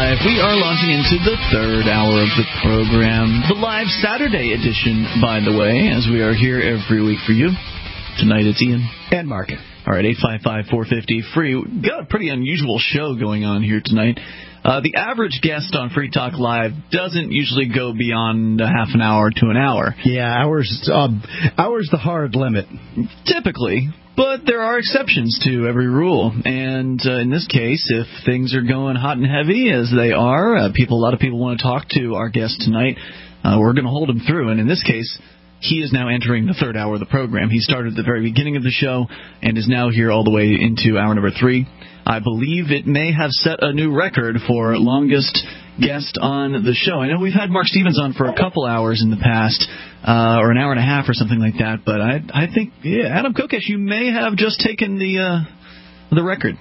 Live. We are launching into the third hour of the program, the live Saturday edition, by the way, as we are here every week for you. Tonight it's Ian. And Mark. All right, 855-450-FREE. We've got a pretty unusual show going on here tonight. The average guest on Free Talk Live doesn't usually go beyond a half an hour to an hour. Yeah, hours the hard limit. Typically. But there are exceptions to every rule. And in this case, if things are going hot and heavy, as they are, a lot of people want to talk to our guest tonight, we're going to hold him through. And in this case, he is now entering the third hour of the program. He started at the very beginning of the show and is now here all the way into hour number 3. I believe it may have set a new record for longest guest on the show. I know we've had Mark Stevens on for a couple hours in the past, or an hour and a half or something like that. But I think, Adam Kokesh, you may have just taken the record.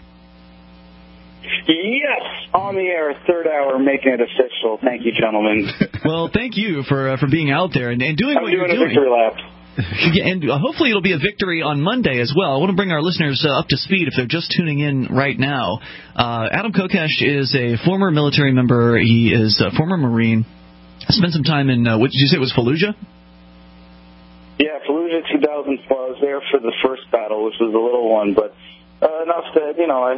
Yes, on the air, third hour, making it official. Thank you, gentlemen. Well, thank you for being out there and doing what you're doing. I'm doing a victory lap. And hopefully it'll be a victory on Monday as well. I want to bring our listeners up to speed if they're just tuning in right now. Adam Kokesh is a former military member. He is a former Marine. Spent some time in, what did you say, it was Fallujah? Yeah, Fallujah 2004. I was there for the first battle, which was a little one, but enough that,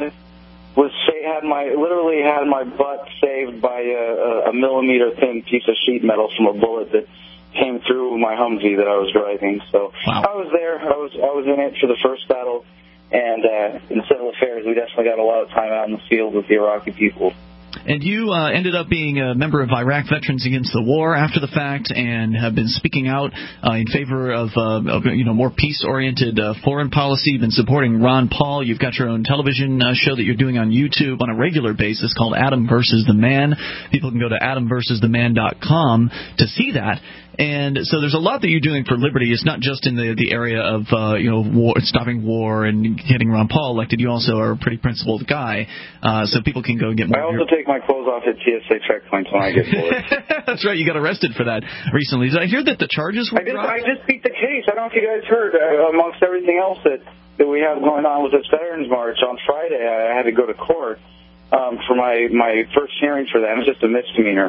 I literally had my butt saved by a millimeter thin piece of sheet metal from a bullet that came through my Humvee that I was driving. So wow. I was there. I was in it for the first battle, and in civil affairs, we definitely got a lot of time out in the field with the Iraqi people. And you ended up being a member of Iraq Veterans Against the War after the fact, and have been speaking out in favor of more peace-oriented foreign policy. You've been supporting Ron Paul. You've got your own television show that you're doing on YouTube on a regular basis called Adam versus the Man. People can go to adamversustheman.com to see that. And so there's a lot that you're doing for liberty. It's not just in the area of war, stopping war and getting Ron Paul elected. You also are a pretty principled guy, so people can go and get more. I also take my clothes off at TSA checkpoints when I get bored. That's right. You got arrested for that recently. Did I hear that the charges were dropped? I just beat the case. I don't know if you guys heard. Amongst everything else that we have going on with this Veterans March on Friday, I had to go to court for my first hearing for that. It was just a misdemeanor.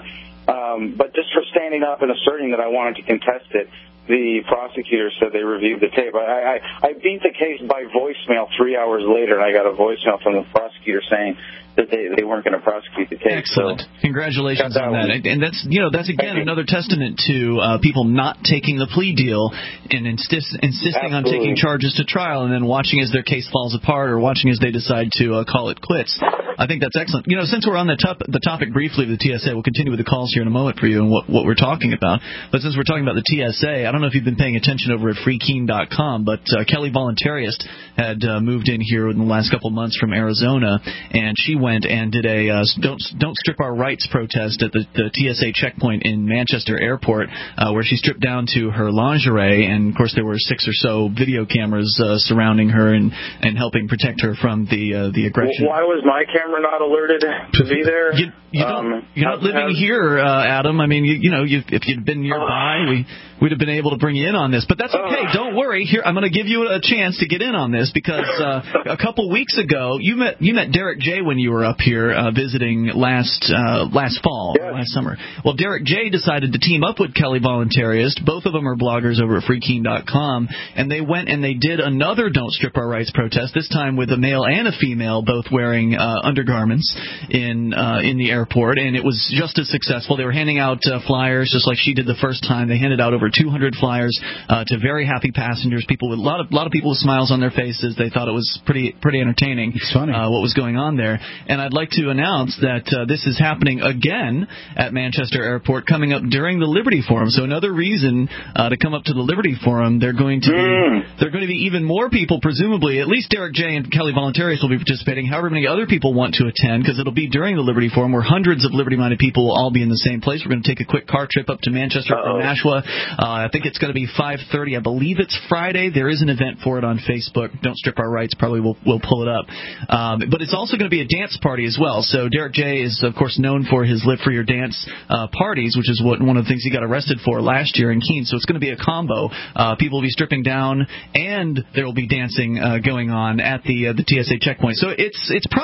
But just for standing up and asserting that I wanted to contest it, the prosecutor said they reviewed the tape. I beat the case by voicemail 3 hours later, and I got a voicemail from the prosecutor saying that they weren't going to prosecute the case. Excellent. So, congratulations on that. And that's again another testament to people not taking the plea deal and insisting Absolutely. on taking charges to trial and then watching as their case falls apart or watching as they decide to call it quits. I think that's excellent. Since we're on the topic briefly of the TSA, we'll continue with the calls here in a moment for you and what we're talking about. But since we're talking about the TSA, I don't know if you've been paying attention over at freekeen.com, but Kelly Voluntarist had moved in here in the last couple of months from Arizona, and she went and did a Don't Strip Our Rights protest at the TSA checkpoint in Manchester Airport, where she stripped down to her lingerie, and of course there were 6 or so video cameras surrounding her and helping protect her from the aggression. Why was my camera not alerted to be there? You're not living here, Adam. I mean, if you'd been nearby, we'd have been able to bring you in on this. But that's okay. Don't worry. Here, I'm going to give you a chance to get in on this because a couple weeks ago, you met Derek J. when you were up here visiting last fall, yes. last summer. Well, Derek J. decided to team up with Kelly Voluntarist. Both of them are bloggers over at freekeen.com, and they went and they did another Don't Strip Our Rights protest, this time with a male and a female, both wearing undergarments in the airport, and it was just as successful. They were handing out flyers just like she did the first time. They handed out over 200 flyers to very happy passengers, people with a lot of people with smiles on their faces. They thought it was pretty entertaining. It's funny. What was going on there. And I'd like to announce that this is happening again at Manchester Airport coming up during the Liberty Forum. So another reason to come up to the Liberty Forum. They're going to be even more people, presumably. At least Derek J. and Kelly Voluntarist will be participating. However many other people want to attend, because it'll be during the Liberty Forum where hundreds of liberty-minded people will all be in the same place. We're going to take a quick car trip up to Manchester from Nashua. I think it's going to be 5:30. I believe it's Friday. There is an event for it on Facebook. Don't Strip Our Rights. Probably we'll pull it up. But it's also going to be a dance party as well. So Derek J. is, of course, known for his Live for Your Dance parties, which is one of the things he got arrested for last year in Keene. So it's going to be a combo. People will be stripping down, and there will be dancing going on at the TSA checkpoint. So it's promising to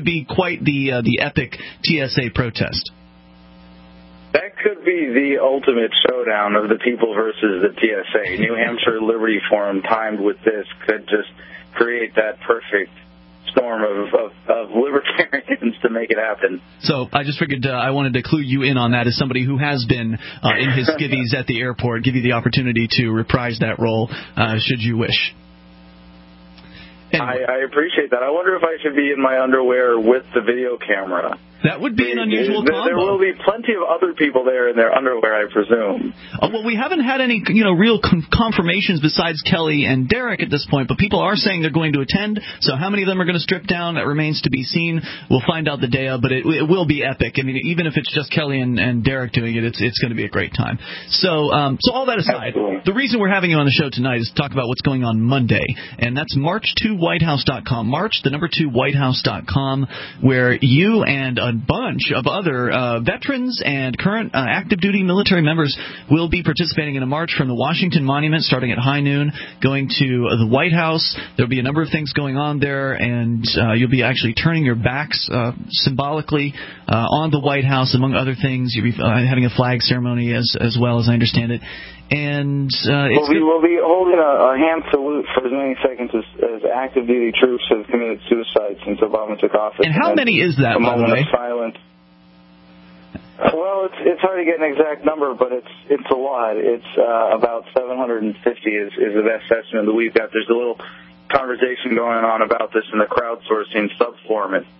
could be quite the epic TSA protest. That could be the ultimate showdown of the people versus the TSA. New Hampshire Liberty Forum timed with this could just create that perfect storm of libertarians to make it happen. So I just figured I wanted to clue you in on that as somebody who has been in his skivvies at the airport, give you the opportunity to reprise that role should you wish. Anyway. I appreciate that. I wonder if I should be in my underwear with the video camera. That would be an unusual combo. There will be plenty of other people there in their underwear, I presume. Well, we haven't had any, real confirmations besides Kelly and Derek at this point, but people are saying they're going to attend. So how many of them are going to strip down? That remains to be seen. We'll find out the day of, but it will be epic. I mean, even if it's just Kelly and Derek doing it, it's going to be a great time. So all that aside, the reason we're having you on the show tonight is to talk about what's going on Monday, and that's march2whitehouse.com. March, the number 2whitehouse.com, where you and a bunch of other veterans and current active duty military members will be participating in a march from the Washington Monument starting at high noon, going to the White House. There'll be a number of things going on there, and you'll be actually turning your backs symbolically on the White House, among other things. You'll be having a flag ceremony as well, as I understand it. And we'll be holding a hand salute for as many seconds as active duty troops have committed suicide since Obama took office. And how many is that, by the way? Of silence. Well, it's hard to get an exact number, but it's a lot. It's about 750 is the best estimate that we've got. There's a little conversation going on about this in the crowdsourcing subforum at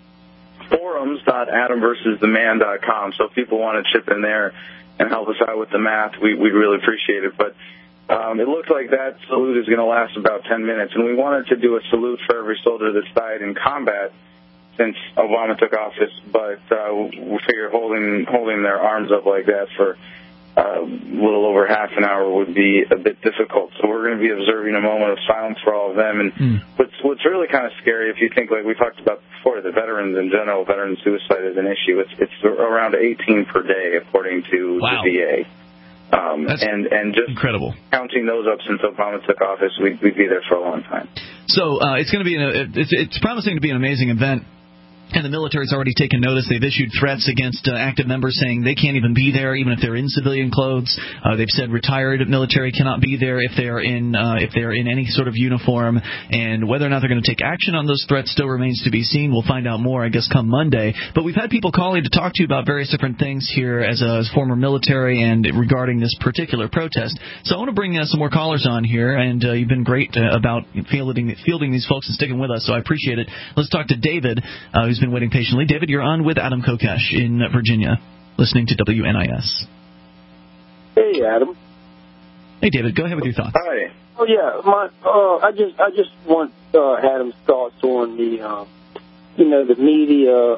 forums.adamversustheman.com. So if people want to chip in there and help us out with the math, we'd really appreciate it. But it looks like that salute is going to last about 10 minutes, and we wanted to do a salute for every soldier that's died in combat since Obama took office, but we figure holding their arms up like that for a little over half an hour would be a bit difficult. So we're going to be observing a moment of silence for all of them. And what's really kind of scary, if you think, like we talked about before, the veterans in general, veteran suicide is an issue. It's around 18 per day, according to the VA. That's and just incredible. Counting those up since Obama took office, we'd be there for a long time. So it's going to be it's promising to be an amazing event. And the military's already taken notice. They've issued threats against active members saying they can't even be there, even if they're in civilian clothes. They've said retired military cannot be there if they are in any sort of uniform. And whether or not they're going to take action on those threats still remains to be seen. We'll find out more, I guess, come Monday. But we've had people calling to talk to you about various different things here as former military and regarding this particular protest. So I want to bring some more callers on here, and you've been great about fielding these folks and sticking with us, so I appreciate it. Let's talk to David, who's been waiting patiently. David, you're on with Adam Kokesh in Virginia, listening to WNIS. Hey, Adam. Hey, David. Go ahead with your thoughts. Hi. Oh yeah, I just want Adam's thoughts on the media.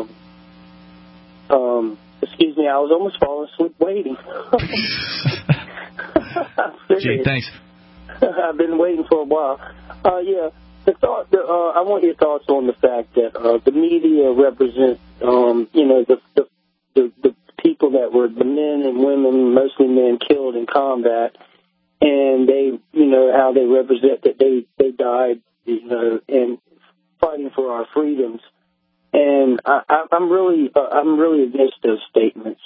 Excuse me, I was almost falling asleep waiting. Gee, thanks. I've been waiting for a while. Yeah. I want your thoughts on the fact that the media represents, the people that were the men and women, mostly men, killed in combat, and they, how they represent that they died, and fighting for our freedoms. And I'm really against those statements.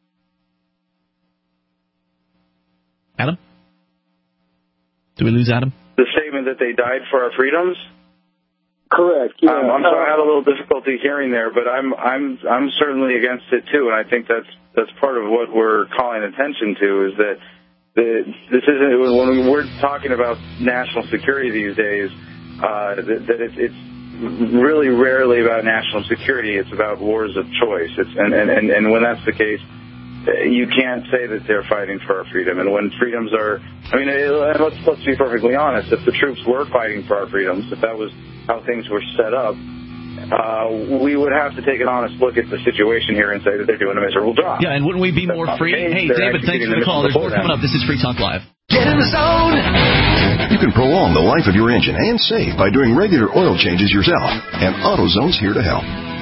Adam? Did we lose Adam? The statement that they died for our freedoms? Correct. Yeah. I'm sorry, I had a little difficulty hearing there, but I'm certainly against it too, and I think that's part of what we're calling attention to is that this isn't when we're talking about national security these days. That it's really rarely about national security. It's about wars of choice. And when that's the case, you can't say that they're fighting for our freedom. And when freedoms are, let's be perfectly honest. If the troops were fighting for our freedoms, if that was how things were set up, we would have to take an honest look at the situation here and say that they're doing a miserable job. Yeah, and wouldn't we be more free? Hey, David, thanks for the call. There's more coming up. This is Free Talk Live. Get in the zone. You can prolong the life of your engine and save by doing regular oil changes yourself. And AutoZone's here to help.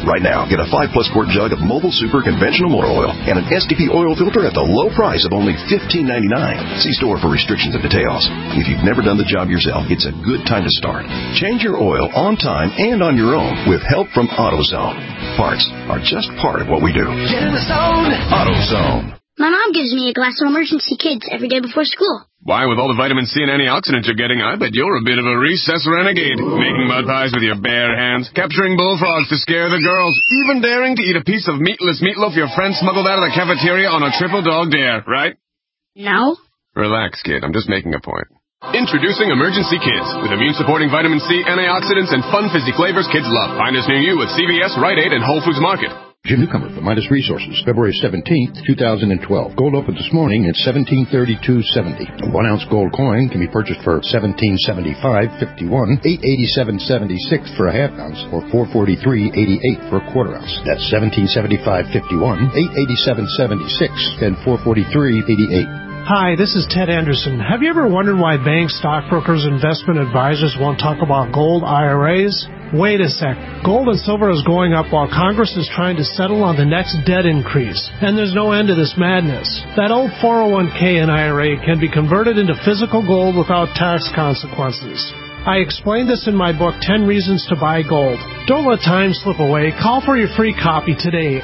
Right now, get a 5-plus quart jug of Mobile Super conventional motor oil and an SDP oil filter at the low price of only $15.99. See store for restrictions and details. If you've never done the job yourself, it's a good time to start. Change your oil on time and on your own with help from AutoZone. Parts are just part of what we do. Get in the zone. AutoZone. My mom gives me a glass of Emergency Kids every day before school. Why, with all the vitamin C and antioxidants you're getting, I bet you're a bit of a recess renegade. Making mud pies with your bare hands, capturing bullfrogs to scare the girls, even daring to eat a piece of meatless meatloaf your friend smuggled out of the cafeteria on a triple dog dare, right? No. Relax, kid. I'm just making a point. Introducing Emergency Kids, with immune-supporting vitamin C, antioxidants, and fun fizzy flavors kids love. Find us near you at CVS, Rite Aid, and Whole Foods Market. Jim Newcomer from Midas Resources, February 17th, 2012. Gold opened this morning at $1732.70. A 1-ounce gold coin can be purchased for $1775.51, $887.76 for a half-ounce, or $443.88 for a quarter-ounce. That's $1775.51, $887.76, and $443.88. Hi, this is Ted Anderson. Have you ever wondered why banks, stockbrokers, investment advisors won't talk about gold IRAs? Wait a sec. Gold and silver is going up while Congress is trying to settle on the next debt increase. And there's no end to this madness. That old 401k and IRA can be converted into physical gold without tax consequences. I explained this in my book, 10 Reasons to Buy Gold. Don't let time slip away. Call for your free copy today,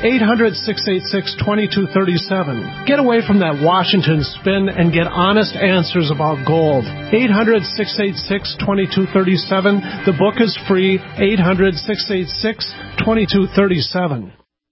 800-686-2237. Get away from that Washington spin and get honest answers about gold. 800-686-2237. The book is free, 800-686-2237.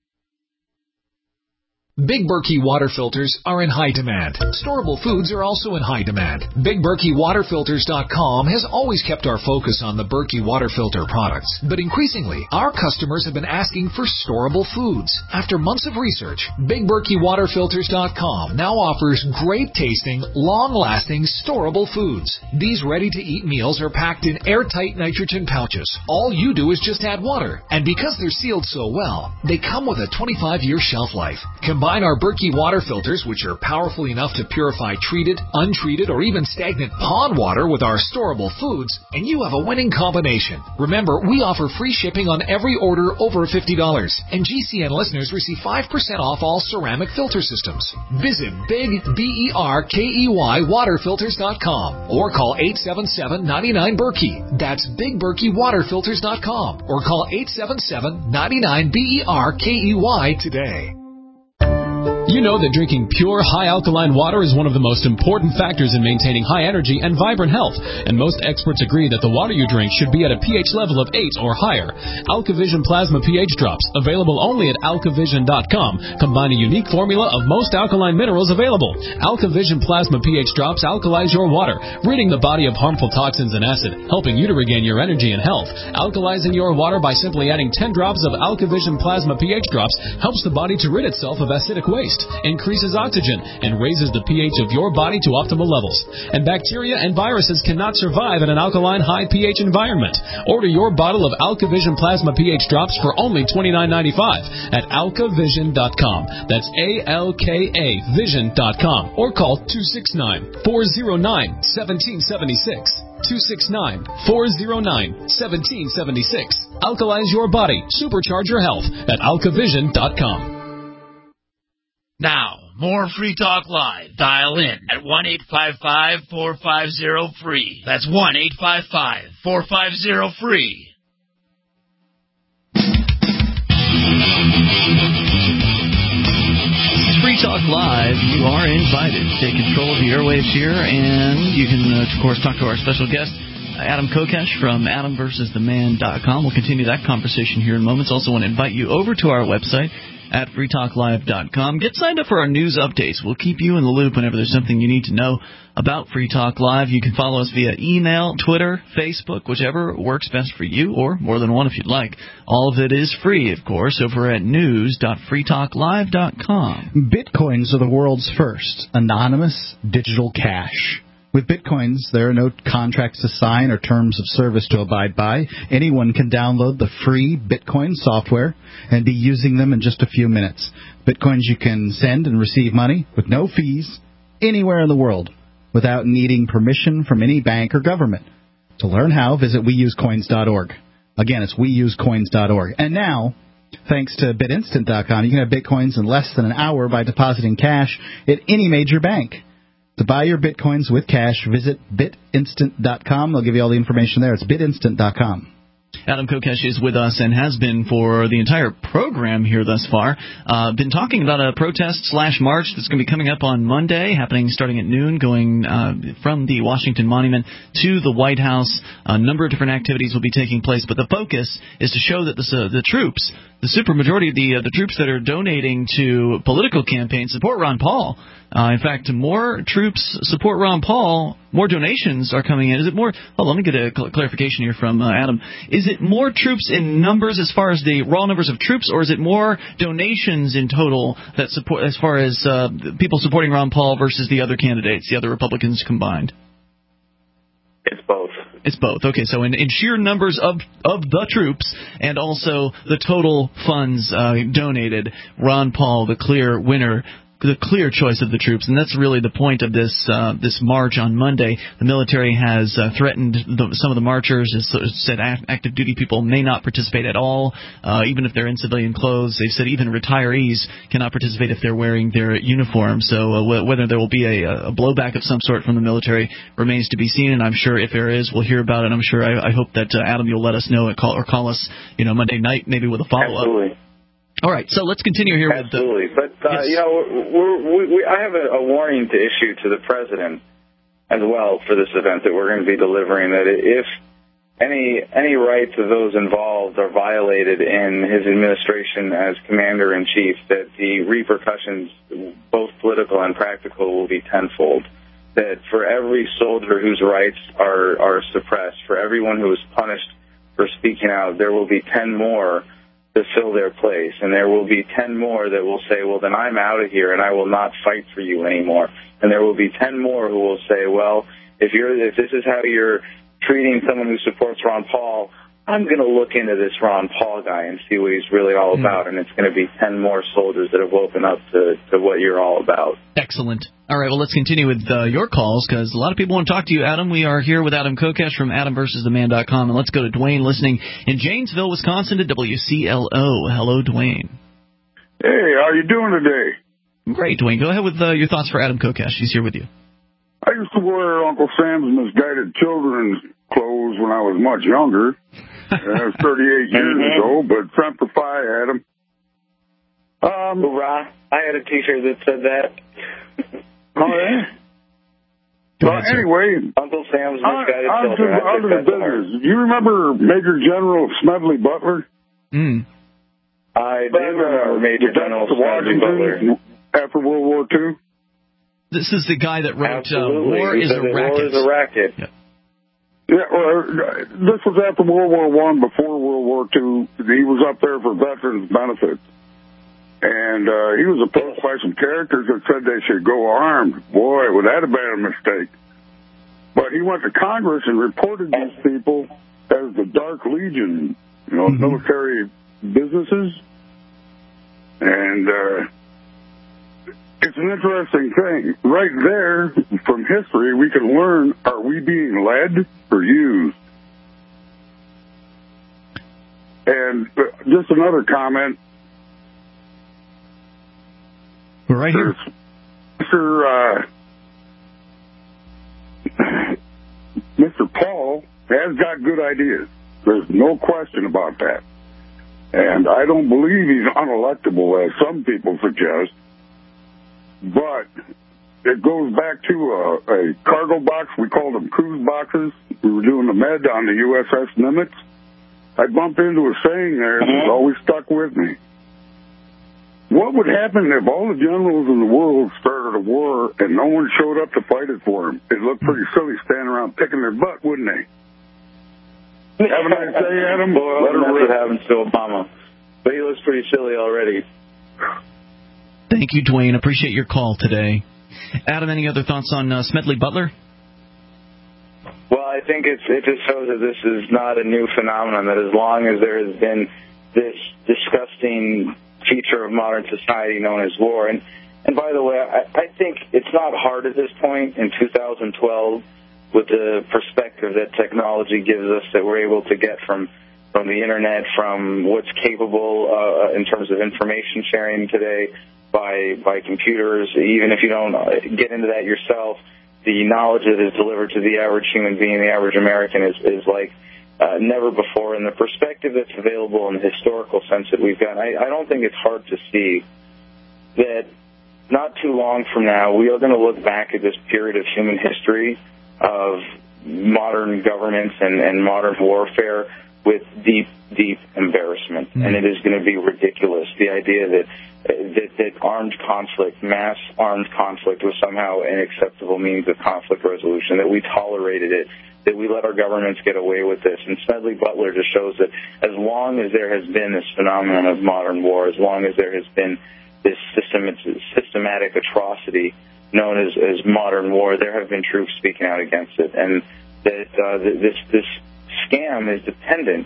Big Berkey water filters are in high demand. Storable foods are also in high demand. BigBerkeyWaterFilters.com has always kept our focus on the Berkey water filter products. But increasingly, our customers have been asking for storable foods. After months of research, BigBerkeyWaterFilters.com now offers great-tasting, long-lasting, storable foods. These ready-to-eat meals are packed in airtight nitrogen pouches. All you do is just add water. And because they're sealed so well, they come with a 25-year shelf life. Combine our Berkey water filters, which are powerful enough to purify treated, untreated, or even stagnant pond water with our storable foods, and you have a winning combination. Remember, we offer free shipping on every order over $50, and GCN listeners receive 5% off all ceramic filter systems. Visit BigBerkeyWaterFilters.com or call 877-99-BERKEY. That's BigBerkeyWaterFilters.com or call 877-99-BERKEY today. You know that drinking pure, high-alkaline water is one of the most important factors in maintaining high energy and vibrant health, and most experts agree that the water you drink should be at a pH level of 8 or higher. AlkaVision Plasma pH Drops, available only at alkavision.com, combine a unique formula of most alkaline minerals available. AlkaVision Plasma pH Drops alkalize your water, ridding the body of harmful toxins and acid, helping you to regain your energy and health. Alkalizing your water by simply adding 10 drops of AlkaVision Plasma pH Drops helps the body to rid itself of acidic waste, increases oxygen, and raises the pH of your body to optimal levels. And bacteria and viruses cannot survive in an alkaline high pH environment. Order your bottle of AlkaVision Plasma pH Drops for only $29.95 at alkavision.com. That's ALKA Vision.com or call 269-409-1776. 269-409-1776. Alkalize your body. Supercharge your health at alkavision.com. Now, more Free Talk Live. Dial in at 1-855-450-FREE. That's 1-855-450-FREE. Free Talk Live, you are invited to take control of the airwaves here, and you can, of course, talk to our special guest, Adam Kokesh from AdamVersusTheMan.com. We'll continue that conversation here in moments. Also want to invite you over to our website at freetalklive.com. Get signed up for our news updates. We'll keep you in the loop whenever there's something you need to know about Free Talk Live. You can follow us via email, Twitter, Facebook, whichever works best for you, or more than one if you'd like. All of it is free, of course, over at news.freetalklive.com. Bitcoins are the world's first anonymous digital cash. With Bitcoins, there are no contracts to sign or terms of service to abide by. Anyone can download the free Bitcoin software and be using them in just a few minutes. Bitcoins you can send and receive money with no fees anywhere in the world without needing permission from any bank or government. To learn how, visit weusecoins.org. Again, it's weusecoins.org. And now, Thanks to BitInstant.com, you can have Bitcoins in less than an hour by depositing cash at any major bank. To buy your Bitcoins with cash, visit BitInstant.com. They'll give you all the information there. It's BitInstant.com. Adam Kokesh is with us and has been for the entire program here thus far. Been talking about a protest/march that's going to be coming up on Monday, happening starting at noon, going from the Washington Monument to the White House. A number of different activities will be taking place, but the focus is to show that the troops, the supermajority of the troops that are donating to political campaigns, support Ron Paul. In fact, more troops support Ron Paul, more donations are coming in. Is it more? Oh, let me get a clarification here from Adam. Is it more troops in numbers as far as the raw numbers of troops, or is it more donations in total that support as far as people supporting Ron Paul versus the other candidates, the other Republicans combined? It's both. It's both. Okay, so in sheer numbers of the troops and also the total funds donated, Ron Paul, the clear winner, the clear choice of the troops, and that's really the point of this march on Monday. The military has threatened some of the marchers, has said active duty people may not participate at all, even if they're in civilian clothes. They've said even retirees cannot participate if they're wearing their uniform. So whether there will be a blowback of some sort from the military remains to be seen, and I'm sure if there is, we'll hear about it. I'm sure I hope that Adam, you'll let us know or call us, Monday night maybe with a follow-up. Absolutely. All right, so let's continue here. Absolutely. But, yes. I have a warning to issue to the president as well for this event that we're going to be delivering, that if any rights of those involved are violated in his administration as commander-in-chief, that the repercussions, both political and practical, will be tenfold. That for every soldier whose rights are suppressed, for everyone who is punished for speaking out, there will be 10 more to fill their place, and there will be 10 more that will say, well, then I'm out of here and I will not fight for you anymore. And there will be 10 more who will say, well, if this is how you're treating someone who supports Ron Paul, I'm going to look into this Ron Paul guy and see what he's really all about. And it's going to be 10 more soldiers that have woken up to what you're all about. Excellent. All right, well, let's continue with your calls, because a lot of people want to talk to you, Adam. We are here with Adam Kokesh from AdamVersusTheMan.com, and let's go to Dwayne listening in Janesville, Wisconsin to WCLO. Hello, Dwayne. Hey, how you doing today? Great, Dwayne. Go ahead with your thoughts for Adam Kokesh. He's here with you. I used to wear Uncle Sam's Misguided Children's clothes when I was much younger. That was 38 years ago, but Semper Fi, Adam. Hoorah. I had a T-shirt that said that. Oh, yeah? Well, anyway, Uncle Sam's Misguided Children. Out of the business. Do you remember Major General Smedley Butler? I do remember Major General Smedley Butler. After World War II? This is the guy that wrote War is a Racket. War is a Racket. Yeah. Yeah, well, this was after World War I, before World War II. He was up there for veterans' benefits. And he was approached by some characters that said they should go armed. Boy, would that have been a mistake. But he went to Congress and reported these people as the Dark Legion, military businesses. And it's an interesting thing. Right there, from history, we can learn, are we being led or used? And just another comment. We're right here. Mr. Paul has got good ideas. There's no question about that. And I don't believe he's unelectable, as some people suggest. But it goes back to a cargo box. We called them cruise boxes. We were doing the med on the USS Nimitz. I bumped into a saying there that's always stuck with me. What would happen if all the generals in the world started a war and no one showed up to fight it for them? It'd look pretty silly standing around picking their butt, wouldn't they? Have a nice day, Adam. Well, that's what happens to Obama. But he looks pretty silly already. Thank you, Dwayne. Appreciate your call today. Adam, any other thoughts on Smedley Butler? Well, I think it just shows that this is not a new phenomenon, that as long as there has been this disgusting feature of modern society known as war. And by the way, I think it's not hard at this point in 2012 with the perspective that technology gives us, that we're able to get from from the internet, from what's capable in terms of information sharing today by computers. Even if you don't get into that yourself, the knowledge that is delivered to the average human being, the average American, is like never before. And the perspective that's available in the historical sense that we've got, I don't think it's hard to see that not too long from now we are going to look back at this period of human history of modern governments and modern warfare with deep, deep embarrassment. And it is going to be ridiculous, the idea that armed conflict, mass armed conflict, was somehow an acceptable means of conflict resolution, that we tolerated it, that we let our governments get away with this. And Smedley Butler just shows that as long as there has been this phenomenon of modern war, as long as there has been this systematic atrocity known as modern war, there have been troops speaking out against it. And that this scam is dependent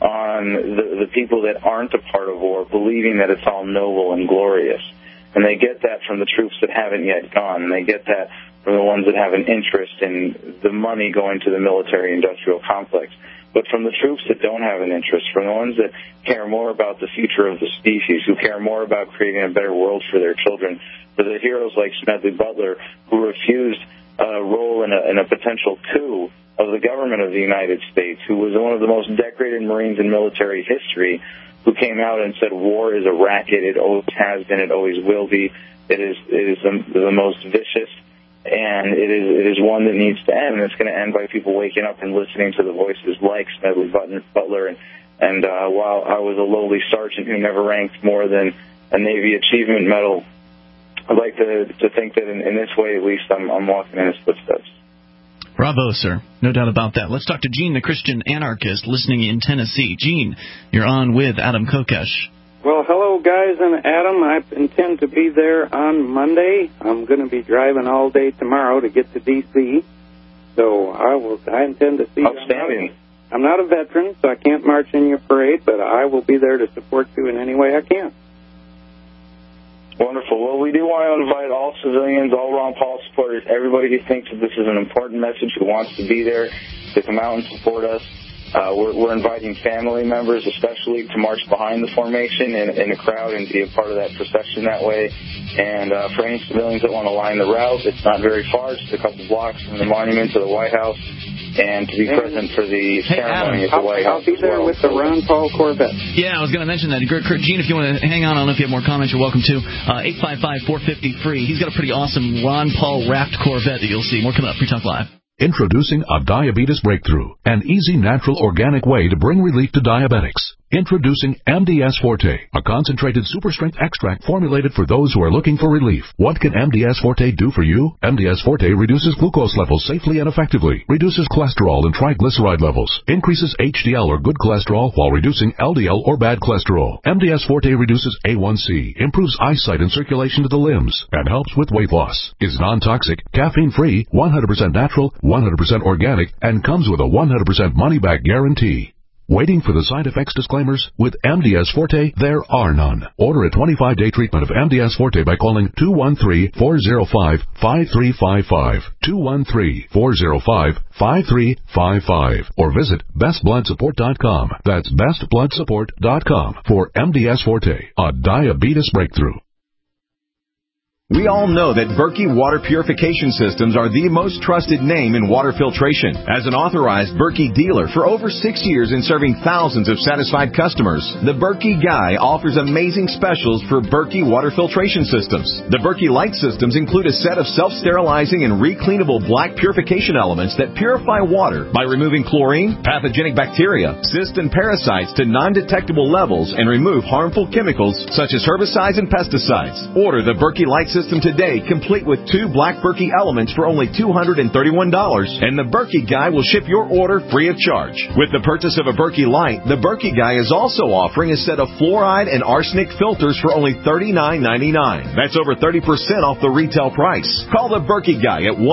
on the people that aren't a part of war believing that it's all noble and glorious. And they get that from the troops that haven't yet gone, and they get that from the ones that have an interest in the money going to the military-industrial complex. But from the troops that don't have an interest, from the ones that care more about the future of the species, who care more about creating a better world for their children, for the heroes like Smedley Butler, who refused a role in a potential coup of the government of the United States, who was one of the most decorated Marines in military history, who came out and said war is a racket, it always has been, it always will be, it is the most vicious, and it is one that needs to end, and it's going to end by people waking up and listening to the voices like Smedley Butler. And while I was a lowly sergeant who never ranked more than a Navy Achievement Medal, I'd like to think that in this way, at least, I'm walking in his footsteps. Bravo, sir. No doubt about that. Let's talk to Gene, the Christian anarchist, listening in Tennessee. Gene, you're on with Adam Kokesh. Well, hello, guys, and Adam. I intend to be there on Monday. I'm going to be driving all day tomorrow to get to D.C., so I intend to see you. Outstanding. I'm not a veteran, so I can't march in your parade, but I will be there to support you in any way I can. Wonderful. Well, we do want to invite all civilians, all Ron Paul supporters, everybody who thinks that this is an important message, who wants to be there, to come out and support us. We're inviting family members, especially, to march behind the formation in a crowd and be a part of that procession that way. And for any civilians that want to line the route, it's not very far, just a couple blocks from the monument to the White House, and to be present for the ceremony at the White House. I'll be there with the Ron Paul Corvette. Yeah, I was going to mention that. Gene, if you want to hang on, I don't know if you have more comments, you're welcome to. 855-450-FREE. He's got a pretty awesome Ron Paul wrapped Corvette that you'll see. More coming up. Free Talk Live. Introducing a diabetes breakthrough, an easy, natural, organic way to bring relief to diabetics. Introducing MDS Forte, a concentrated super-strength extract formulated for those who are looking for relief. What can MDS Forte do for you? MDS Forte reduces glucose levels safely and effectively, reduces cholesterol and triglyceride levels, increases HDL or good cholesterol while reducing LDL or bad cholesterol. MDS Forte reduces A1C, improves eyesight and circulation to the limbs, and helps with weight loss. Is non-toxic, caffeine-free, 100% natural, 100% organic, and comes with a 100% money-back guarantee. Waiting for the side effects disclaimers? With MDS Forte, there are none. Order a 25-day treatment of MDS Forte by calling 213-405-5355, 213-405-5355, or visit bestbloodsupport.com. That's bestbloodsupport.com for MDS Forte, a diabetes breakthrough. We all know that Berkey Water Purification Systems are the most trusted name in water filtration. As an authorized Berkey dealer for over 6 years and serving thousands of satisfied customers, the Berkey Guy offers amazing specials for Berkey Water Filtration Systems. The Berkey Light Systems include a set of self-sterilizing and recleanable black purification elements that purify water by removing chlorine, pathogenic bacteria, cysts, and parasites to non-detectable levels and remove harmful chemicals such as herbicides and pesticides. Order the Berkey Light System today, complete with 2 black Berkey elements for only $231, and the Berkey Guy will ship your order free of charge. With the purchase of a Berkey Light, the Berkey Guy is also offering a set of fluoride and arsenic filters for only $39.99. That's over 30% off the retail price. Call the Berkey Guy at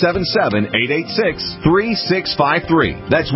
1-877-886-3653. That's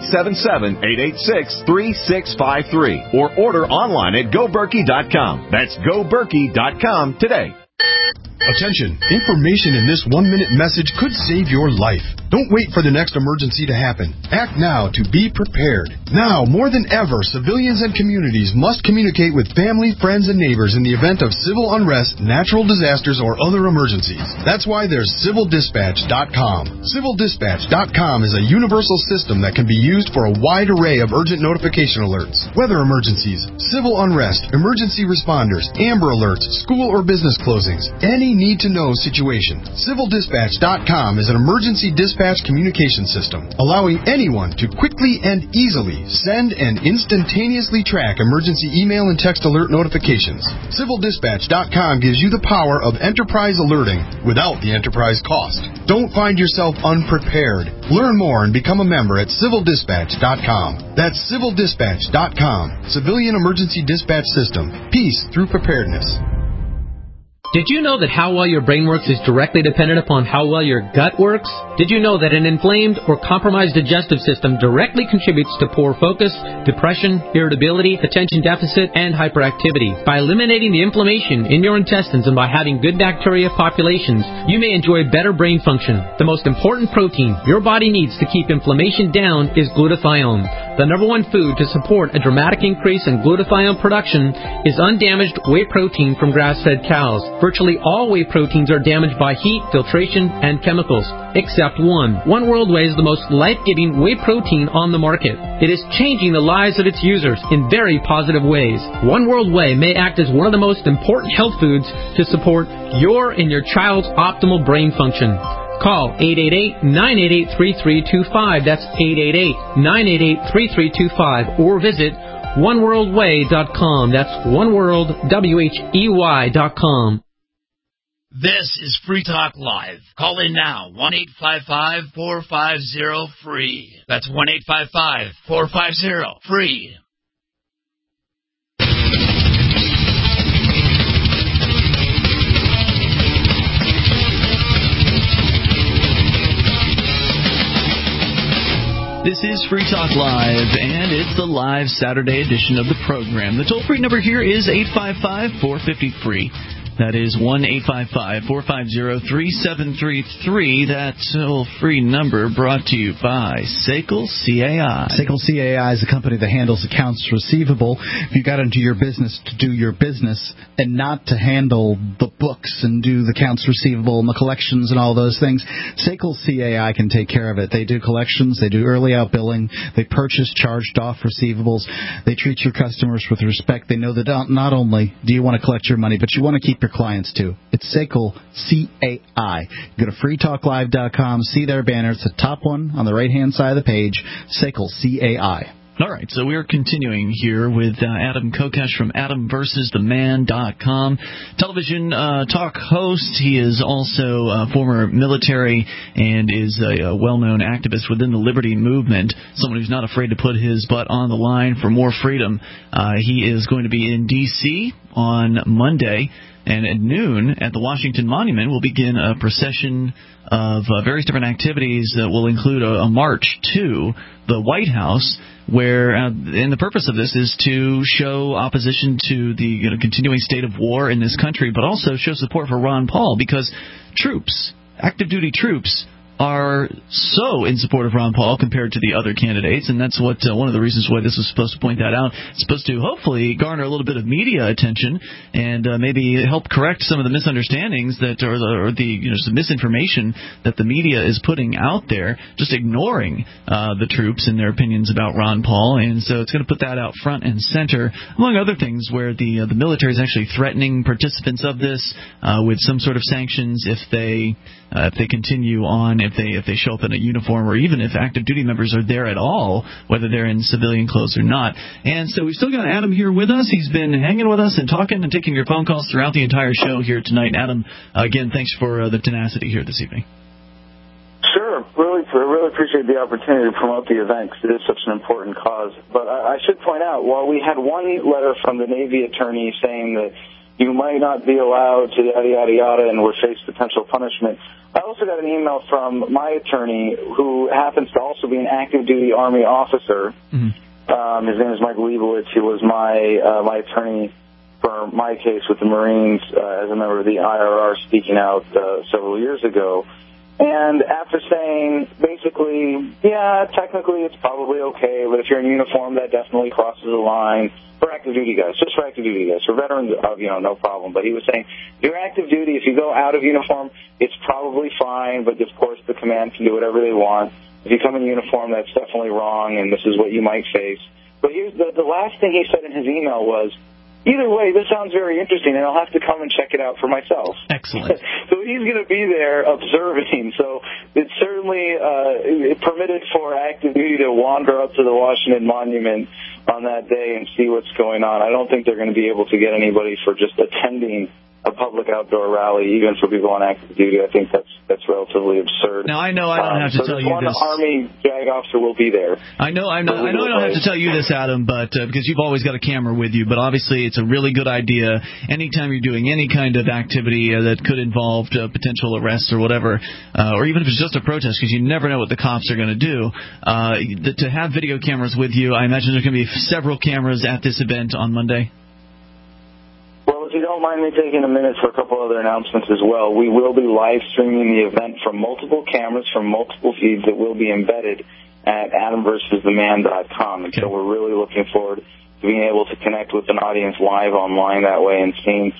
1-877-886-3653. Or order online at GoBerkey.com. That's GoBerkey.com today. Attention! Information in this 1-minute message could save your life. Don't wait for the next emergency to happen. Act now to be prepared. Now, more than ever, civilians and communities must communicate with family, friends, and neighbors in the event of civil unrest, natural disasters, or other emergencies. That's why there's CivilDispatch.com. CivilDispatch.com is a universal system that can be used for a wide array of urgent notification alerts. Weather emergencies, civil unrest, emergency responders, Amber Alerts, school or business closings, any need-to-know situation. CivilDispatch.com is an emergency dispatch communication system, allowing anyone to quickly and easily send and instantaneously track emergency email and text alert notifications. CivilDispatch.com gives you the power of enterprise alerting without the enterprise cost. Don't find yourself unprepared. Learn more and become a member at CivilDispatch.com. That's CivilDispatch.com. Civilian Emergency Dispatch System. Peace through preparedness. Did you know that how well your brain works is directly dependent upon how well your gut works? Did you know that an inflamed or compromised digestive system directly contributes to poor focus, depression, irritability, attention deficit, and hyperactivity? By eliminating the inflammation in your intestines and by having good bacteria populations, you may enjoy better brain function. The most important protein your body needs to keep inflammation down is glutathione. The number one food to support a dramatic increase in glutathione production is undamaged whey protein from grass-fed cows. Virtually all whey proteins are damaged by heat, filtration, and chemicals, except one. One World Whey is the most life-giving whey protein on the market. It is changing the lives of its users in very positive ways. One World Whey may act as one of the most important health foods to support your and your child's optimal brain function. Call 888-988-3325. That's 888-988-3325. Or visit oneworldwhey.com. That's oneworldwhey.com. This is Free Talk Live. Call in now, 1-855-450-FREE. That's 1-855-450-FREE. This is Free Talk Live, and it's the live Saturday edition of the program. The toll-free number here is 855-450-FREE. That is 1-855-450-3733. That toll-free number brought to you by SACL CAI. SACL CAI is a company that handles accounts receivable. If you got into your business to do your business and not to handle the books and do the accounts receivable and the collections and all those things, SACL CAI can take care of it. They do collections. They do early out billing. They purchase charged-off receivables. They treat your customers with respect. They know that not only do you want to collect your money, but you want to keep your clients too. It's SACL CAI. Go to freetalklive.com, see their banner. It's the top one on the right-hand side of the page, SACL CAI. All right, so we're continuing here with Adam Kokesh from AdamVersusTheMan.com, television talk host. He is also a former military and is a well-known activist within the Liberty Movement, someone who's not afraid to put his butt on the line for more freedom. He is going to be in D.C. on Monday, and at noon at the Washington Monument will begin a procession of various different activities that will include a march to the White House, where and the purpose of this is to show opposition to the continuing state of war in this country, but also show support for Ron Paul, because troops, active duty troops, are so in support of Ron Paul compared to the other candidates, and that's what one of the reasons why this was supposed to point that out. It's supposed to hopefully garner a little bit of media attention and maybe help correct some of the misunderstandings that or the some misinformation that the media is putting out there, just ignoring the troops and their opinions about Ron Paul. And so it's going to put that out front and center, among other things, where the military is actually threatening participants of this with some sort of sanctions if they continue on, if they show up in a uniform, or even if active duty members are there at all, whether they're in civilian clothes or not. And so we've still got Adam here with us. He's been hanging with us and talking and taking your phone calls throughout the entire show here tonight. Adam, again, thanks for the tenacity here this evening. Sure. Really appreciate the opportunity to promote the event, because it is such an important cause. But I should point out, while we had one letter from the Navy attorney saying that you might not be allowed to yada, yada, yada, and would face potential punishment, I also got an email from my attorney, who happens to also be an active-duty Army officer. Mm-hmm. His name is Mike Leibowitz. He was my attorney for my case with the Marines as a member of the IRR speaking out several years ago. And after saying, basically, yeah, technically it's probably okay, but if you're in uniform, that definitely crosses the line. For active duty guys, just for active duty guys. For veterans, no problem. But he was saying, if you're active duty, if you go out of uniform, it's probably fine, but of course the command can do whatever they want. If you come in uniform, that's definitely wrong, and this is what you might face. But here's the last thing he said in his email was, either way, this sounds very interesting, and I'll have to come and check it out for myself. Excellent. So he's going to be there observing. So it's certainly permitted for active duty to wander up to the Washington Monument on that day and see what's going on. I don't think they're going to be able to get anybody for just attending a public outdoor rally, even for people on active duty. I think that's relatively absurd. Now, I know I don't have to tell you this. One Army JAG officer will be there. I know I don't have to tell you this, Adam, but because you've always got a camera with you, but obviously it's a really good idea anytime you're doing any kind of activity that could involve potential arrests or whatever, or even if it's just a protest, because you never know what the cops are going to do, to have video cameras with you. I imagine there's going to be several cameras at this event on Monday. Well, if you don't mind me taking a minute for a couple other announcements as well, we will be live streaming the event from multiple cameras, from multiple feeds that will be embedded at AdamVersusTheMan.com. And so we're really looking forward to being able to connect with an audience live online that way and seeing,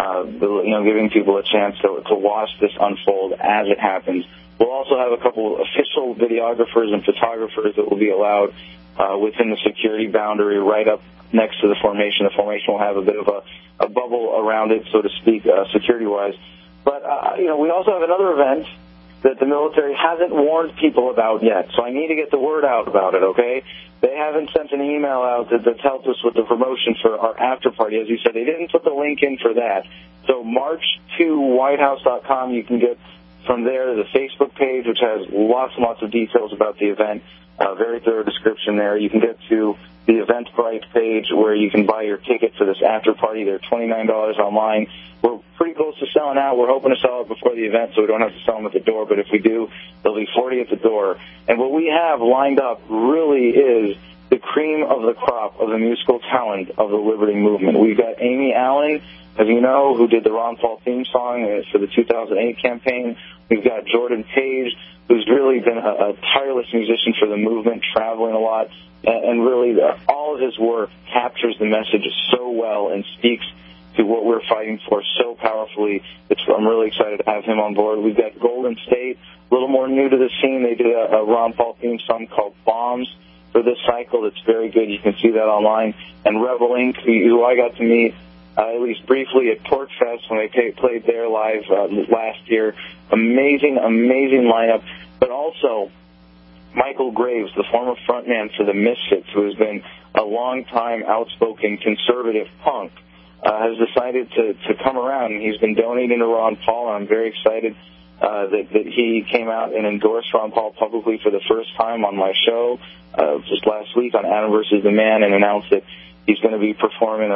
giving people a chance to watch this unfold as it happens. We'll also have a couple official videographers and photographers that will be allowed within the security boundary right up next to the formation. The formation will have a bit of a bubble around it, so to speak, security-wise. But, we also have another event that the military hasn't warned people about yet, so I need to get the word out about it, okay? They haven't sent an email out that's helped us with the promotion for our after party. As you said, they didn't put the link in for that. So march2whitehouse.com, you can get from there the Facebook page, which has lots and lots of details about the event, very thorough description there. You can get to the Eventbrite page where you can buy your ticket for this after party. They're $29 online. We're pretty close to selling out. We're hoping to sell it before the event so we don't have to sell them at the door, but if we do, there'll be 40 at the door. And what we have lined up really is the cream of the crop of the musical talent of the Liberty Movement. We've got Amy Allen, as you know, who did the Ron Paul theme song for the 2008 campaign. We've got Jordan Page, who's really been a tireless musician for the movement, traveling a lot, and really all of his work captures the message so well and speaks to what we're fighting for so powerfully. I'm really excited to have him on board. We've got Golden State, a little more new to the scene. They did a Ron Paul theme song called Bombs for this cycle that's very good. You can see that online. And Rebel Inc., who I got to meet at least briefly at PorcFest when they played there live last year. Amazing, amazing lineup. But also Michael Graves, the former frontman for the Misfits, who has been a long-time outspoken conservative punk, has decided to come around, and he's been donating to Ron Paul. I'm very excited that he came out and endorsed Ron Paul publicly for the first time on my show just last week on Adam versus the Man, and announced that he's going to be performing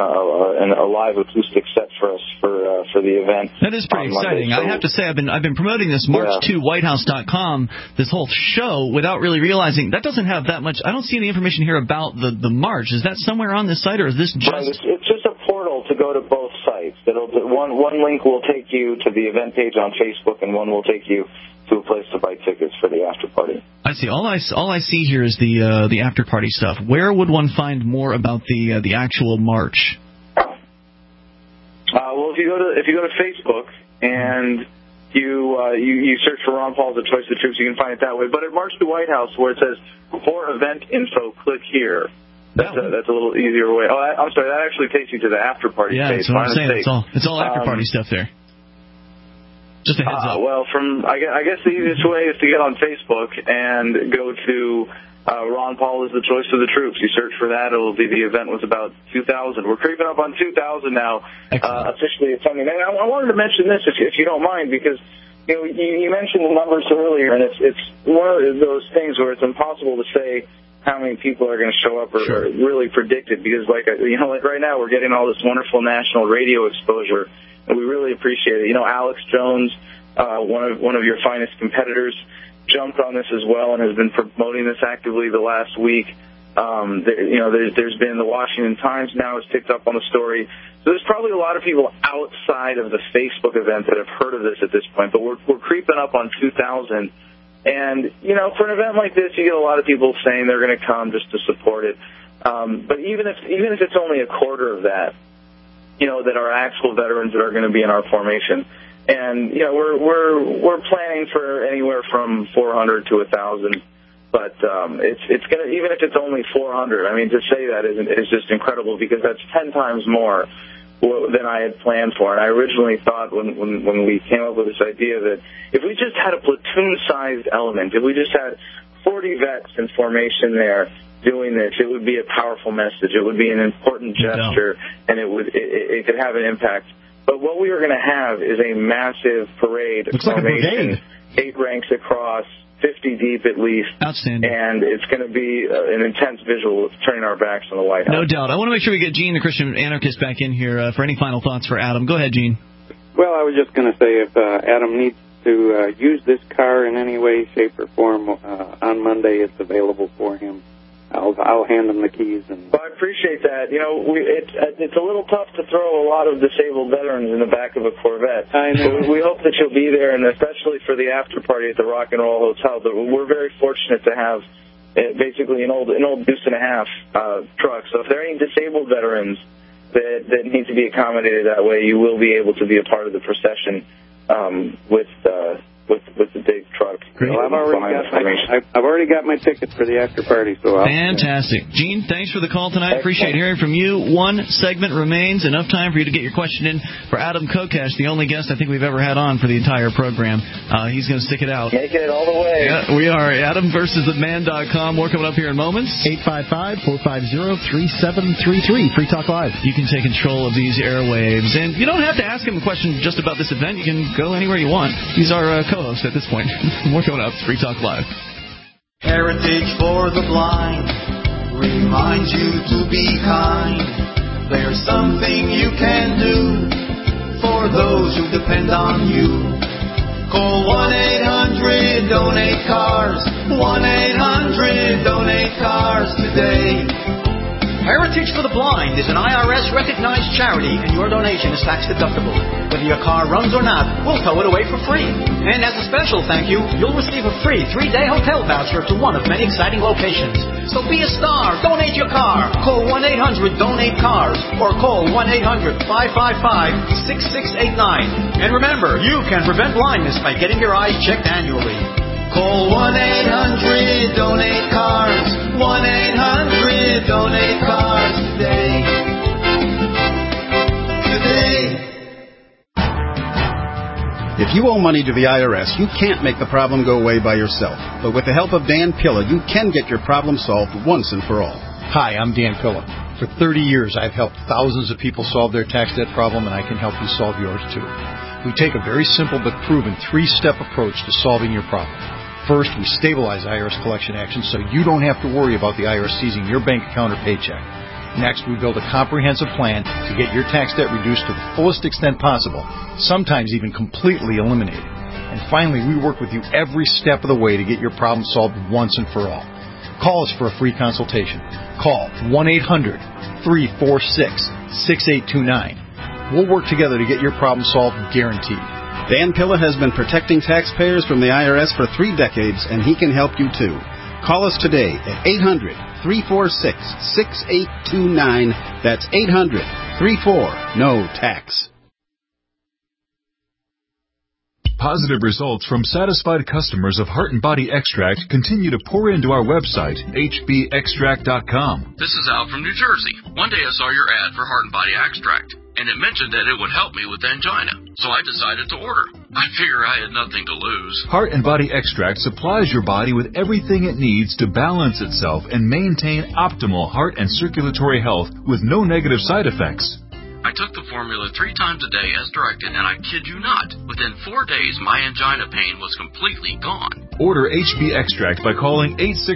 a live acoustic set for us for the event. That is pretty exciting. So, I have to say, I've been promoting this March2Whitehouse.com, this whole show, without really realizing that doesn't have that much. I don't see any information here about the march. Is that somewhere on this site, or is this just? Right, it's just a portal to go to both sites. One link will take you to the event page on Facebook, and one will take you to a place to buy tickets for the after party. I see. All I see here is the after party stuff. Where would one find more about the actual march? Well, if you go to Facebook and you search for Ron Paul, The Choice of the Troops, you can find it that way. But at March to White House, where it says for event info, click here. That's a little easier way. Oh, I'm sorry. That actually takes you to the after party page. Yeah, that's what I'm saying. It's all after party stuff there. Just a heads up. Well, I guess the easiest way is to get on Facebook and go to Ron Paul is the Choice of the Troops. You search for that. It'll be the event was about 2,000. We're creeping up on 2,000 now. Officially attending. And I wanted to mention this, if you don't mind, because you mentioned the numbers earlier, and it's one of those things where it's impossible to say how many people are going to show up or really predict it, because like right now we're getting all this wonderful national radio exposure, and we really appreciate it. Alex Jones, one of your finest competitors, jumped on this as well and has been promoting this actively the last week. There's been the Washington Times now has picked up on the story. So there's probably a lot of people outside of the Facebook event that have heard of this at this point, but we're creeping up on 2,000. And, for an event like this, you get a lot of people saying they're going to come just to support it. But even if it's only a quarter of that, that are actual veterans that are going to be in our formation. And, we're planning for anywhere from 400 to 1,000. But it's going to, even if it's only 400, I mean, to say that is just incredible, because that's 10 times more than I had planned for. And I originally thought when we came up with this idea that if we just had a platoon-sized element, if we just had 40 vets in formation there doing this, it would be a powerful message. It would be an important gesture, and it could have an impact. But what we are going to have is a massive parade of formation, 8 ranks across, 50 deep at least. Outstanding. And it's going to be an intense visual of turning our backs on the White House. No doubt. I want to make sure we get Gene, the Christian anarchist, back in here for any final thoughts for Adam. Go ahead, Gene. Well, I was just going to say, if Adam needs to use this car in any way, shape, or form, on Monday it's available for him. I'll hand him the keys. Well, I appreciate that. It's a little tough to throw a lot of disabled veterans in the back of a Corvette. I know. So we hope that you'll be there, and especially for the after party at the Rock and Roll Hotel. But we're very fortunate to have basically an old Deuce and a Half truck. So if there are any disabled veterans that need to be accommodated that way, you will be able to be a part of the procession with the big truck. Well, I've already got my tickets for the after party. So fantastic. Gene, thanks for the call tonight. Appreciate hearing from you. One segment remains. Enough time for you to get your question in for Adam Kokesh, the only guest I think we've ever had on for the entire program. He's going to stick it out. Making it all the way. Yeah, we are. AdamVersusTheMan.com. More coming up here in moments. 855-450-3733. Free Talk Live. You can take control of these airwaves. And you don't have to ask him a question just about this event. You can go anywhere you want. He's our co-host at this point. More coming up. It's Free Talk Live. Heritage for the Blind reminds you to be kind. There's something you can do for those who depend on you. Call 1-800-DONATE-CARS. 1-800-DONATE-CARS today. Heritage for the Blind is an IRS-recognized charity, and your donation is tax-deductible. Whether your car runs or not, we'll tow it away for free. And as a special thank you, you'll receive a free 3-day hotel voucher to one of many exciting locations. So be a star. Donate your car. Call 1-800-DONATE-CARS or call 1-800-555-6689. And remember, you can prevent blindness by getting your eyes checked annually. Call 1-800-DONATE-CARS. 1-800-DONATE-CARS today. If you owe money to the IRS, you can't make the problem go away by yourself. But with the help of Dan Pilla, you can get your problem solved once and for all. Hi, I'm Dan Pilla. For 30 years, I've helped thousands of people solve their tax debt problem, and I can help you solve yours too. We take a very simple but proven 3-step approach to solving your problem. First, we stabilize IRS collection actions so you don't have to worry about the IRS seizing your bank account or paycheck. Next, we build a comprehensive plan to get your tax debt reduced to the fullest extent possible, sometimes even completely eliminated. And finally, we work with you every step of the way to get your problem solved once and for all. Call us for a free consultation. Call 1-800-346-6829. We'll work together to get your problem solved, guaranteed. Dan Pilla has been protecting taxpayers from the IRS for 3 decades, and he can help you too. Call us today at 800-346-6829. That's 800-34-NO-TAX. Positive results from satisfied customers of Heart and Body Extract continue to pour into our website, hbextract.com. This is Al from New Jersey. One day I saw your ad for Heart and Body Extract, and it mentioned that it would help me with angina, so I decided to order. I figure I had nothing to lose. Heart and Body Extract supplies your body with everything it needs to balance itself and maintain optimal heart and circulatory health with no negative side effects. I took the formula 3 times a day as directed, and I kid you not, within 4 days my angina pain was completely gone. Order HB Extract by calling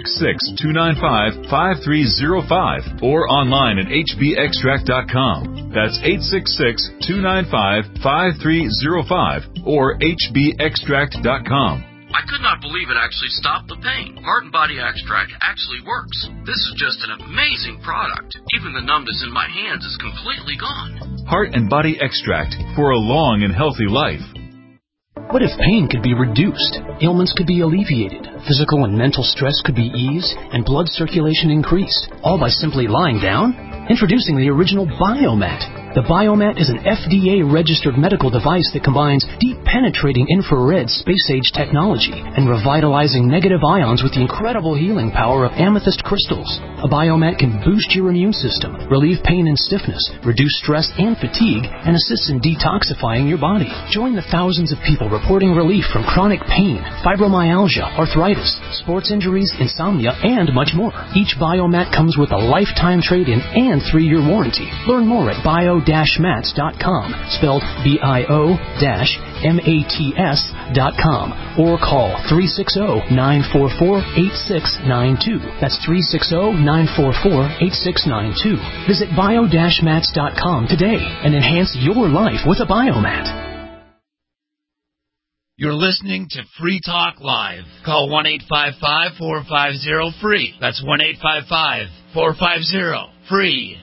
866-295-5305 or online at hbextract.com. That's 866-295-5305 or hbextract.com. I could not believe it actually stopped the pain. Heart and Body Extract actually works. This is just an amazing product. Even the numbness in my hands is completely gone. Heart and Body Extract for a long and healthy life. What if pain could be reduced, ailments could be alleviated, physical and mental stress could be eased, and blood circulation increased, all by simply lying down? Introducing the original Biomat. The Biomat is an FDA-registered medical device that combines deep-penetrating infrared space-age technology and revitalizing negative ions with the incredible healing power of amethyst crystals. A Biomat can boost your immune system, relieve pain and stiffness, reduce stress and fatigue, and assists in detoxifying your body. Join the thousands of people reporting relief from chronic pain, fibromyalgia, arthritis, sports injuries, insomnia, and much more. Each Biomat comes with a lifetime trade-in and 3-year warranty. Learn more at bio-mats.com, spelled bio-mats.com, or call 360-944-8692. That's 360-944-8692. Visit bio-mats.com today and enhance your life with a Biomat. You're listening to Free Talk Live. Call 1-855-450-FREE. That's 1-855-450-FREE.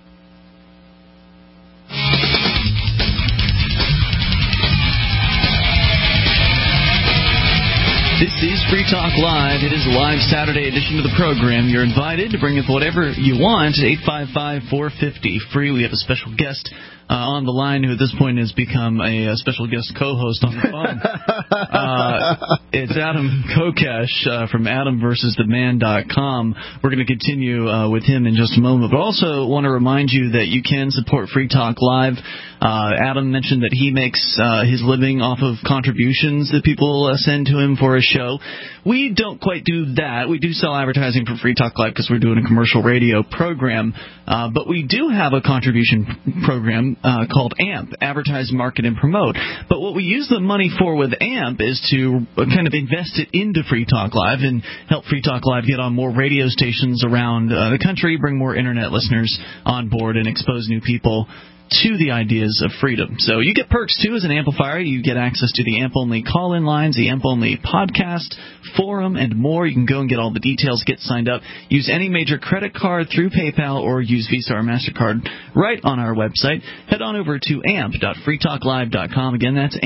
This is Free Talk Live. It is a live Saturday edition of the program. You're invited to bring up whatever you want. 855-450-FREE. We have a special guest on the line who at this point has become a special guest co-host on the phone. It's Adam Kokesh from AdamVersusTheMan.com. We're going to continue with him in just a moment, but also want to remind you that you can support Free Talk Live. Adam mentioned that he makes his living off of contributions that people send to him for his show. We don't quite do that. We do sell advertising for Free Talk Live because we're doing a commercial radio program, but we do have a contribution program called AMP, Advertise, Market, and Promote. But what we use the money for with AMP is to kind of invest it into Free Talk Live and help Free Talk Live get on more radio stations around the country, bring more Internet listeners on board, and expose new people to the ideas of freedom. So you get perks, too, as an amplifier. You get access to the AMP-only call-in lines, the AMP-only podcast, forum, and more. You can go and get all the details, get signed up, use any major credit card through PayPal, or use Visa or MasterCard right on our website. Head on over to amp.freetalklive.com. Again, that's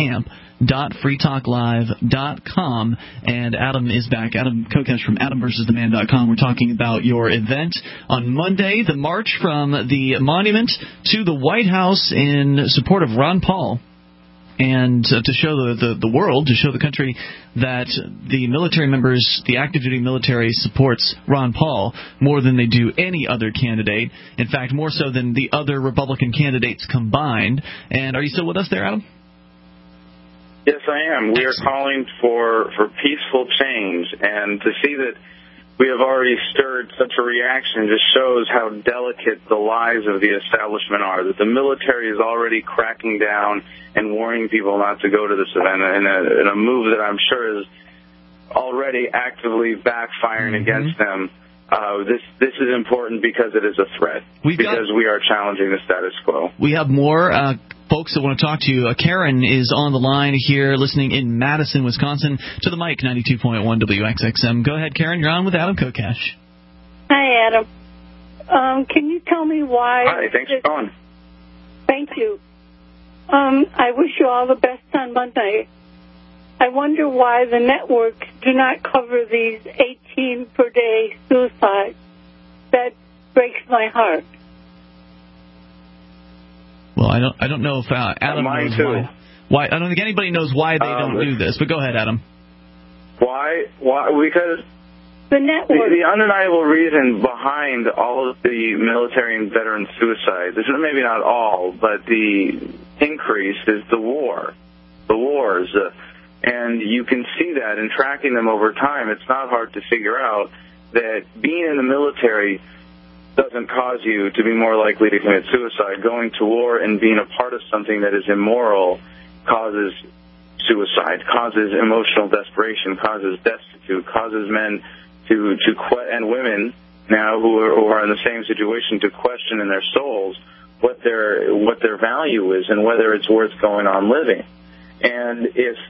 amp.freetalklive.com. And Adam is back. Adam Kokesh from AdamVersusTheMan.com. We're talking about your event on Monday, the march from the monument to the White House in support of Ron Paul. And to show the world, to show the country that the military members, the active duty military supports Ron Paul more than they do any other candidate. In fact, more so than the other Republican candidates combined. And are you still with us there, Adam? Yes, I am. We are calling for peaceful change, and to see that we have already stirred such a reaction just shows how delicate the lies of the establishment are, that the military is already cracking down and warning people not to go to this event in a move that I'm sure is already actively backfiring against them. This is important because it is a threat, because we are challenging the status quo. We have more folks that want to talk to you. Karen is on the line here listening in Madison, Wisconsin, to the mic, 92.1 WXXM. Go ahead, Karen. You're on with Adam Kokesh. Hi, Adam. Can you tell me why... Hi, thanks for calling. Thank you. I wish you all the best on Monday. I wonder why the networks do not cover these 18-per-day suicides. That breaks my heart. Well, I don't know if Adam knows why. I don't think anybody knows why they don't do this. But go ahead, Adam. Why? Because the network. The undeniable reason behind all of the military and veteran suicide, this is maybe not all, but the increase is the wars. And you can see that in tracking them over time. It's not hard to figure out that being in the military doesn't cause you to be more likely to commit suicide. Going to war and being a part of something that is immoral causes suicide, causes emotional desperation, causes destitute, causes men and women now who are in the same situation to question in their souls what their value is and whether it's worth going on living. And if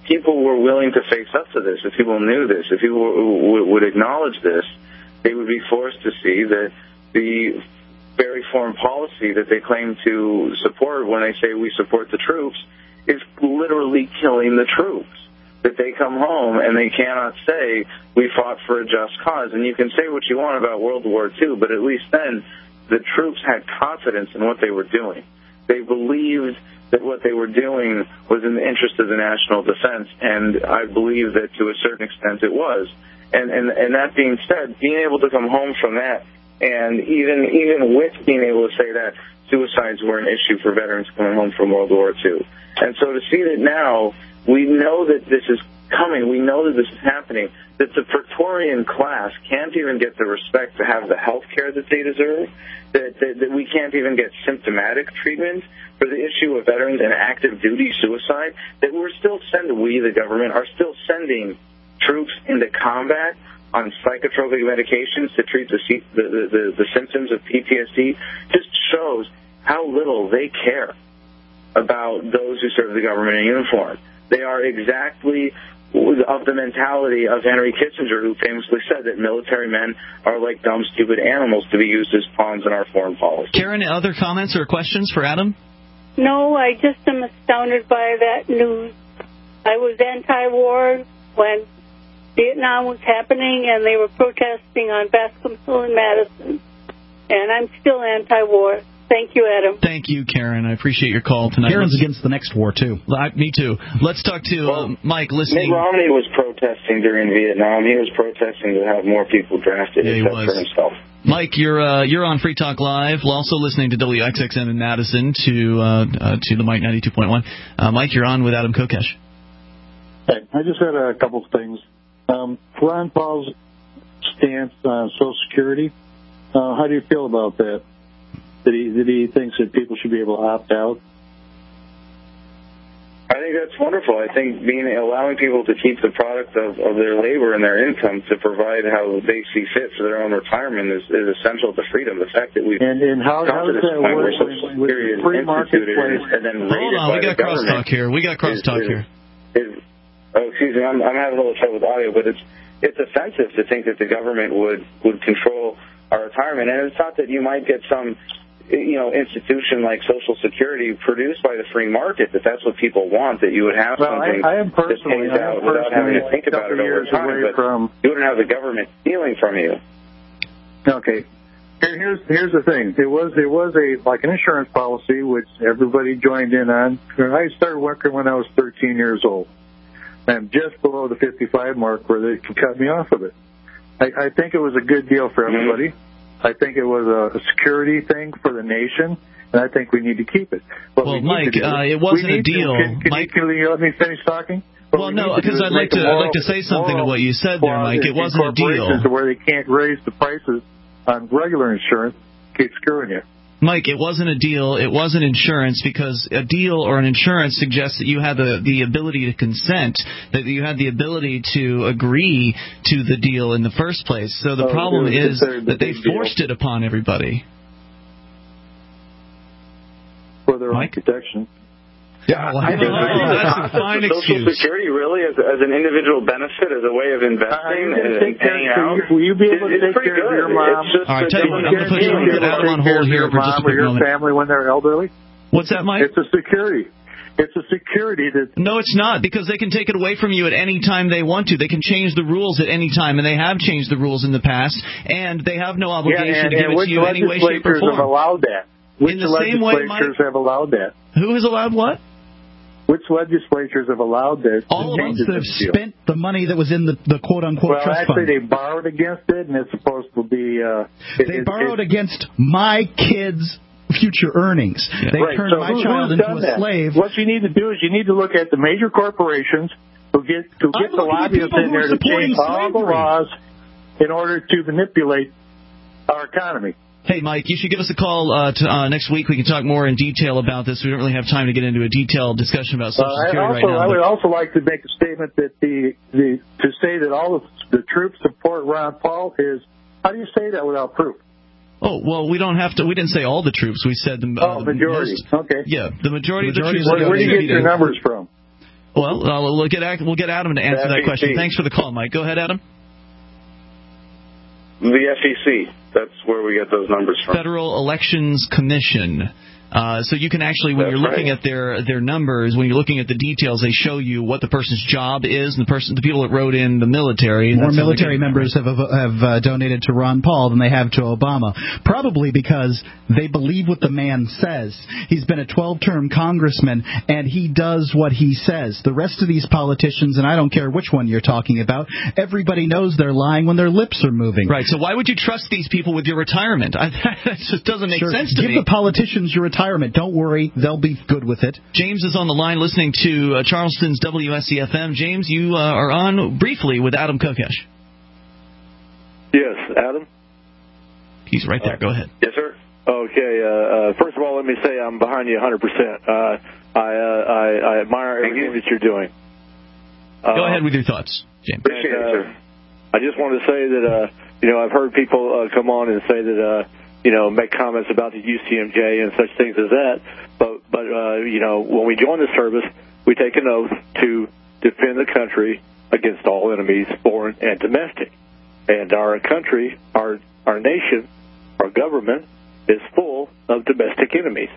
people were willing to face up to this, if people knew this, if people would acknowledge this, they would be forced to see that the very foreign policy that they claim to support when they say we support the troops is literally killing the troops. That they come home and they cannot say we fought for a just cause. And you can say what you want about World War II, but at least then the troops had confidence in what they were doing. They believed that what they were doing was in the interest of the national defense, and I believe that to a certain extent it was. And that being said, being able to come home from that, and even with being able to say that, suicides were an issue for veterans coming home from World War II. And so to see that now, we know that this is coming, we know that this is happening, that the Praetorian class can't even get the respect to have the health care that they deserve, that we can't even get symptomatic treatment for the issue of veterans and active duty suicide, that we, the government, are still sending troops into combat on psychotropic medications to treat the symptoms of PTSD, just shows how little they care about those who serve the government in uniform. They are exactly of the mentality of Henry Kissinger, who famously said that military men are like dumb, stupid animals to be used as pawns in our foreign policy. Karen, other comments or questions for Adam? No, I just am astounded by that news. I was anti-war when Vietnam was happening and they were protesting on Bascom Hill in Madison. And I'm still anti-war. Thank you, Adam. Thank you, Karen. I appreciate your call tonight. Karen's against the next war, too. Me too. Let's talk to Mike listening. Mitt Romney was protesting during Vietnam. He was protesting to have more people drafted except for himself. Mike, you're on Free Talk Live, also listening to WXXM in Madison to the Mike 92.1. Mike, you're on with Adam Kokesh. Hey, I just had a couple of things. Ron Paul's stance on Social Security, how do you feel about that? That he thinks that people should be able to opt out? I think that's wonderful. I think allowing people to keep the product of their labor and their income to provide how they see fit for their own retirement is essential to freedom. The fact that we've and how does that work with the free marketplace? And then hold on, we got crosstalk here. Excuse me, I'm having a little trouble with audio, but it's offensive to think that the government would control our retirement. And it's not that you might get some institution like Social Security produced by the free market, that's what people want, that you would have something that pays out without having to think about it over time, but you wouldn't have the government stealing from you. Okay. Here's the thing. There was an insurance policy which everybody joined in on. I started working when I was 13 years old. I'm just below the 55 mark where they could cut me off of it. I think it was a good deal for everybody. I think it was a security thing for the nation, and I think we need to keep it. But Mike, it wasn't a deal. Can you let me finish talking? Well, no, because I'd like to say something to what you said there, Mike. It wasn't a deal. To where they can't raise the prices on regular insurance, keep screwing you. Mike, it wasn't a deal. It wasn't insurance, because a deal or an insurance suggests that you had the ability to consent, that you had the ability to agree to the deal in the first place. So the problem is that they forced it upon everybody. For their own protection. Yeah, that's a fine excuse. Social Security really as an individual benefit, as a way of investing and paying out. Will you be able to take care of your mom? All right, tell you what, I'm going to put Adam on hold here for just a quick moment. Your family when they're elderly? What's that, Mike? It's a security. It's a security that... No, it's not, because they can take it away from you at any time they want to. They can change the rules at any time, and they have changed the rules in the past, and they have no obligation to give it to you in any way, shape, or form. Have allowed that? Which legislatures have allowed that? Who has allowed what? Which legislatures have allowed this? All the ones that have spent the money that was in the quote-unquote trust fund. Well, actually, they borrowed against it, and it's supposed to be... they borrowed against my kids' future earnings. Yeah. They turned my child into a slave. What you need to do is you need to look at the major corporations who get the lobbyists in there to change all the laws in order to manipulate our economy. Hey, Mike, you should give us a call next week. We can talk more in detail about this. We don't really have time to get into a detailed discussion about Social Security right now. I would also like to make a statement that to say that all of the troops support Ron Paul is, how do you say that without proof? Oh, well, we don't have to. We didn't say all the troops. We said the majority. Okay. Yeah, the majority of the troops. Where do you get your numbers from? Well, we'll get Adam to answer that question. Thanks for the call, Mike. Go ahead, Adam. The FEC. That's where we get those numbers from. Federal Elections Commission. So you can actually, when you're looking at their numbers, when you're looking at the details, they show you what the person's job is, and the people that wrote in the military. More military members have donated to Ron Paul than they have to Obama, probably because they believe what the man says. He's been a 12-term congressman, and he does what he says. The rest of these politicians, and I don't care which one you're talking about, everybody knows they're lying when their lips are moving. Right. So why would you trust these people with your retirement? That just doesn't make sense to me. Give the politicians your retirement. Don't worry, they'll be good with it. James is on the line listening to Charleston's WSCFM. James, you are on briefly with Adam Kokesh. Yes, Adam? He's right there. Go ahead. Yes, sir. Okay. First of all, let me say I'm behind you 100%. I admire everything that you're doing. Go ahead with your thoughts, James. Appreciate it, sir. I just wanted to say that, I've heard people come on and say that, make comments about the UCMJ and such things as that. But when we join the service, we take an oath to defend the country against all enemies, foreign and domestic. And our country, our nation, our government is full of domestic enemies.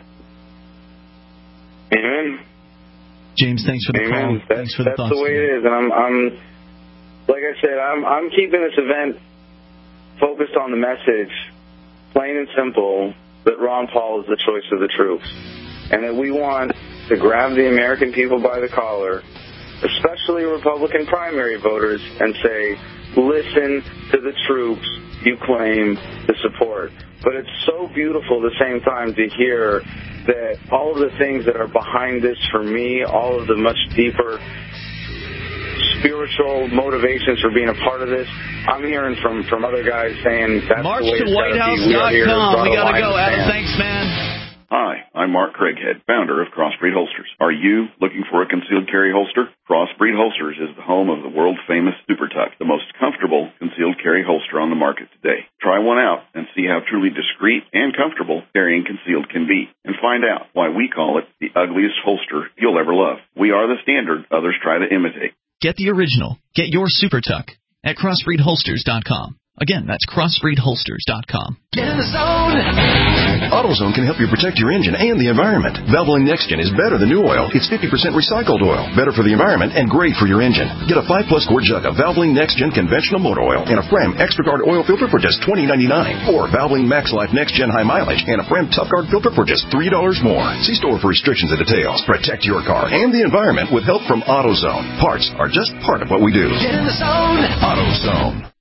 Amen. James, thanks for the call. Thanks for the thoughts. That's the way it is. And I'm like I said, I'm keeping this event focused on the message, plain and simple, that Ron Paul is the choice of the troops. And that we want to grab the American people by the collar, especially Republican primary voters, and say, listen to the troops you claim to support. But it's so beautiful at the same time to hear that all of the things that are behind this for me, all of the much deeper spiritual motivations for being a part of this, I'm hearing from other guys saying that's March the way to WhiteHouse.com. We got to go, Adam. Thanks, man. Hi, I'm Mark Craighead, founder of Crossbreed Holsters. Are you looking for a concealed carry holster? Crossbreed Holsters is the home of the world-famous Super Tuck, the most comfortable concealed carry holster on the market today. Try one out and see how truly discreet and comfortable carrying concealed can be, and find out why we call it the ugliest holster you'll ever love. We are the standard others try to imitate. Get the original. Get your Super Tuck at CrossbreedHolsters.com. Again, that's CrossbreedHolsters.com. Get in the zone! AutoZone can help you protect your engine and the environment. Valvoline NextGen is better than new oil. It's 50% recycled oil, better for the environment and great for your engine. Get a 5+ quart jug of Valvoline NextGen conventional motor oil and a Fram Extra Guard oil filter for just $20.99. Or Valvoline Max Life NextGen high mileage and a Fram Tough Guard filter for just $3 more. See store for restrictions and details. Protect your car and the environment with help from AutoZone. Parts are just part of what we do. Get in the zone! AutoZone.